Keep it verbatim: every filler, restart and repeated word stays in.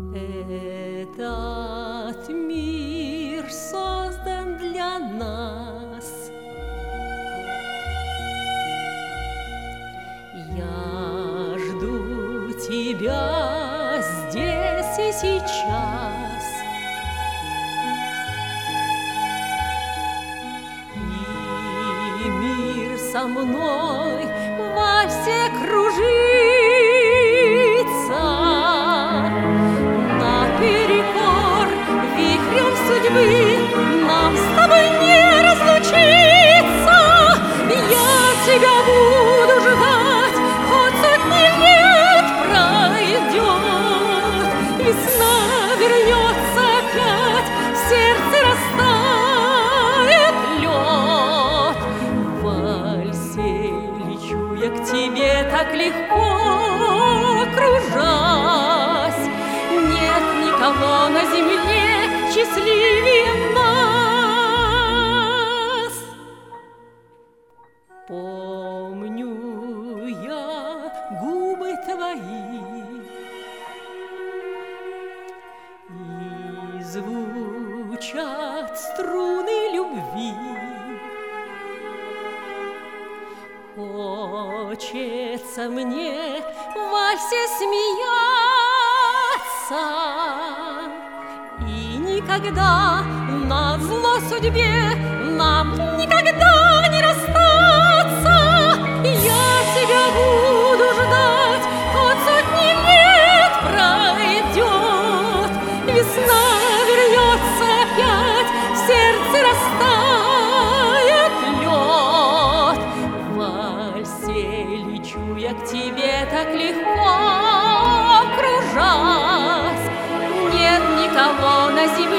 Этот мир создан для нас. Я жду тебя здесь и сейчас. И мир со мной в вальсе кружится. Наперекор вихрем судьбы нам с тобой не разлучиться. Я тебя буду ждать, хоть сотни лет пройдет. Весна вернется опять, в сердце растает лед. В вальсе лечу я к тебе так легко, кружась. Нет никого на земле счастливее нас. Помню я губы твои, и звучат струны любви. Хочется мне в вальсе смеяться и никогда назло судьбе нам никогда не расстаться. Я тебя буду ждать, хоть сотни лет пройдет. Весна вернется опять, в сердце растает лед. В вальсе лечу я к тебе так легко, кружась. Нет никого на земле